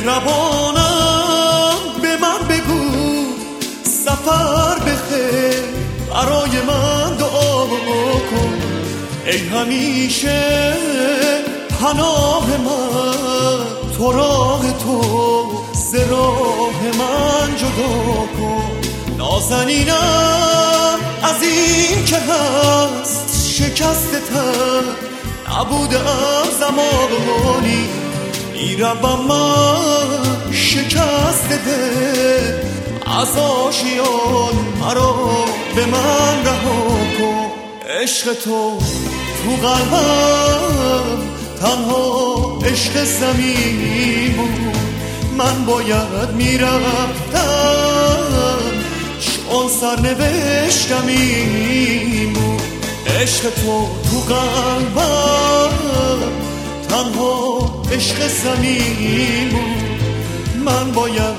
مهربانم به من بگو سفر بخیر برای من دعا کن. ای همیشه پناه من تو راه تو ز راه من جدا کن. نازنینم از این که هست شکست تن نبودم زمانی میروم من شکست دل از آشیان مرا به من رها کن. عشق تو قلبم تنها عشق زمین بود. من باید میرفتم چون سرنوشتم این بود. عشق تو قلبم تنها عشق زمین بود. من باید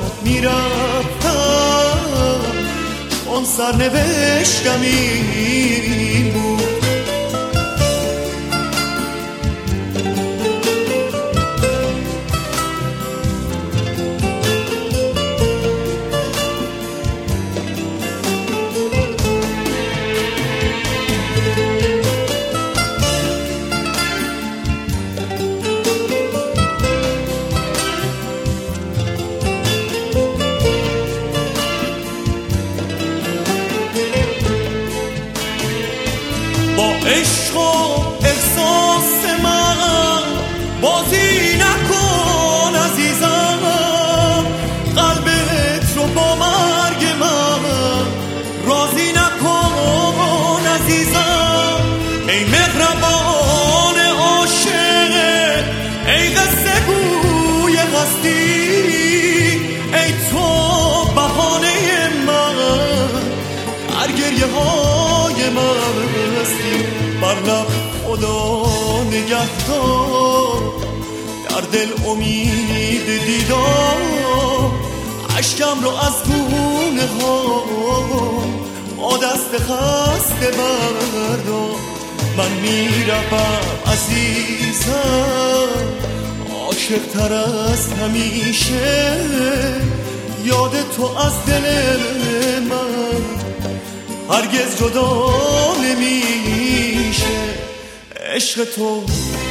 میرفتم چون سرنوشتم این بود. با عشق و احساس من بازی نکن عزیزم. قلبت رو با مرگ من راضی نکن عزیزم. ای مهربان عاشق ای قصه گوی هستی ای تو بهانه من هر گریه های من بر لب خدا نگهدار در دل امید دیدار. اشکم رو از گونه ها با دست خسته بردار. من میروم عزیزم عاشق تر از همیشه یاد تو از دل من هرگز جدا نمیشه. عشق تو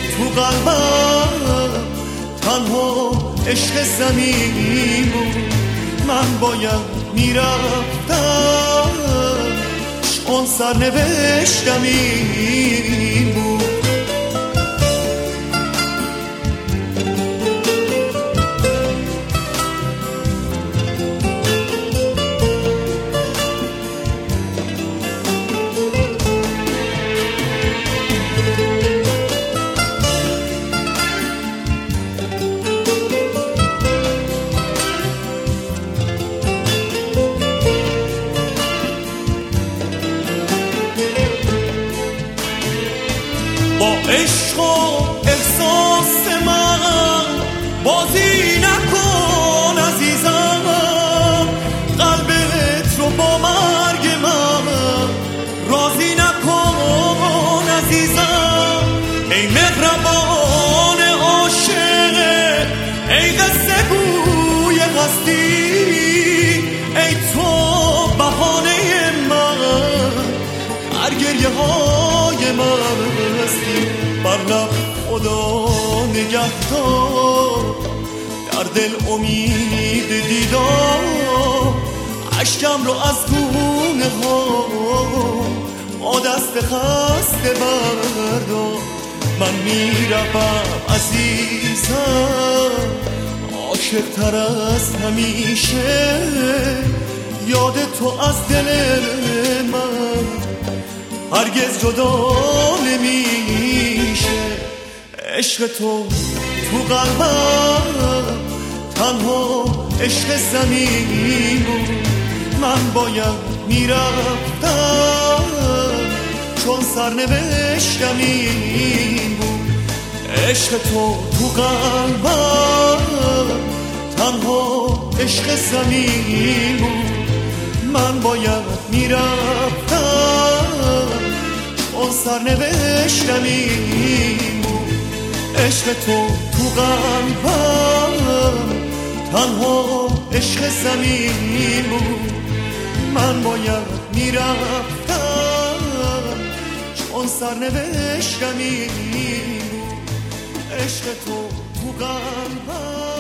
قلبم تنها عشق زمین بود. من باید میرفتم چون سرنوشتم این بود. با عشق و احساس من بازی نکن عزیزم. قلبت رو با مرگ من راضی نکن عزیزم. ای مهربان عاشق ای قصه گوی هستی ای تو بهانه من هر گریه های من بر لب خدا نگهدار در دل امید دیدار. اشکم رو از گونه ها با دست خسته بردار. من میروم عزیزم عاشق تر از همیشه یاد تو از دل من هرگز جدا نمیشه. عشق تو قلبم تنها عشق زمین بود. من باید میرفتم چون سرنوشتم این بود. عشق تو قلبم تنها عشق زمین بود. من باید میرفتم چون سرنوشتم این بود. عشق تو قلبم تنها عشق زمین بود. من باید میرفتم چون سرنوشتم این بود. عشق تو قلبم